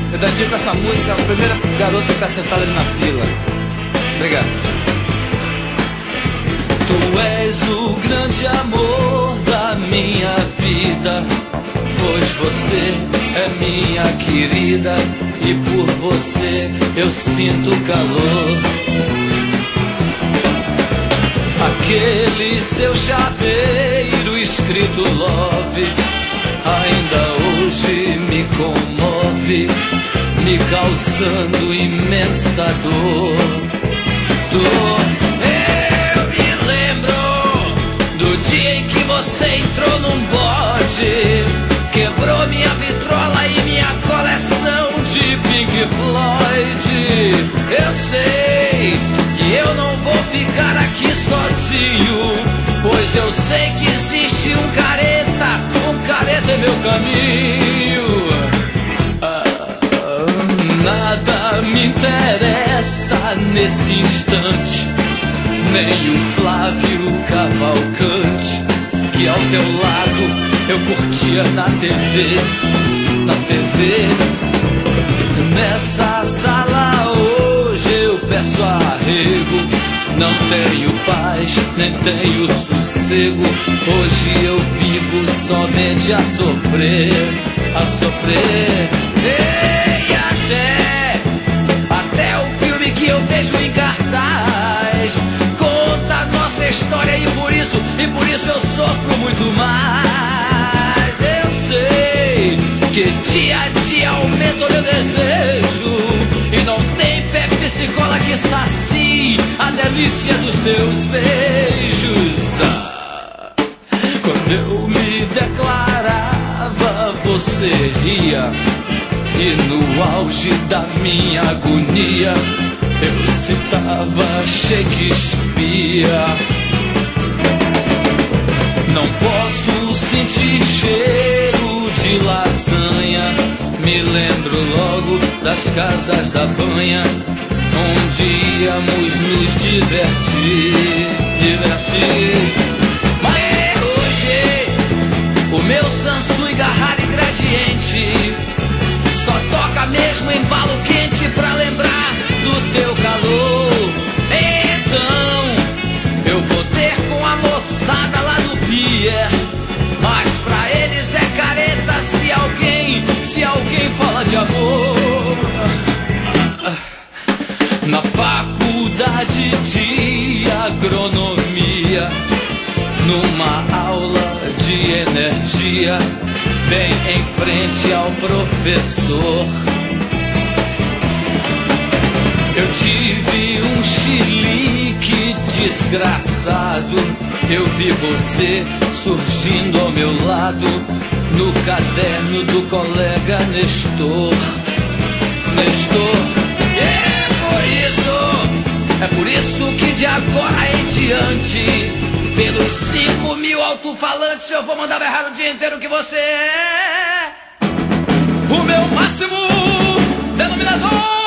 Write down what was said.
Eu dedico essa música à primeira garota que está sentada ali na fila. Obrigado. Tu és o grande amor da minha vida, pois você é minha querida e por você eu sinto calor. Aquele seu chaveiro escrito love ainda hoje me comove, me causando imensa dor. Eu me lembro do dia em que você entrou num bode, quebrou minha vitrola e minha coleção de Pink Floyd. Eu sei que eu não vou ficar aqui sozinho, pois eu sei que existe um careta é meu caminho. Nada me interessa nesse instante, nem o Flávio Cavalcante, que ao teu lado eu curtia na TV. Nessa sala hoje eu peço arrego, não tenho paz, nem tenho sossego. Hoje eu vivo somente a sofrer. E até o filme que eu vejo em cartaz conta a nossa história e por isso eu sofro muito mais. Eu sei que dia a dia aumenta o meu desejo e não tem Pepsi Cola que sacie a delícia dos teus beijos. Quando eu me declarava, você ria, e no auge da minha agonia eu citava Shakespeare. Não posso sentir cheiro de lasanha, me lembro logo das casas da banha, onde íamos nos divertir. Mas hoje o meu Samsung Garrari Gradiente só toca mesmo embalo quente pra lembrar do teu calor. Então eu vou ter com a moçada lá do pier, mas pra eles é careta se alguém fala de amor. Na faculdade de agronomia, numa aula de energia, bem em frente ao professor, eu tive um chilique desgraçado. Eu vi você surgindo ao meu lado no caderno do colega Nestor. É por isso que de agora em diante, pelos 5.000 alto-falantes, eu vou mandar berrar o dia inteiro que você é o meu máximo denominador.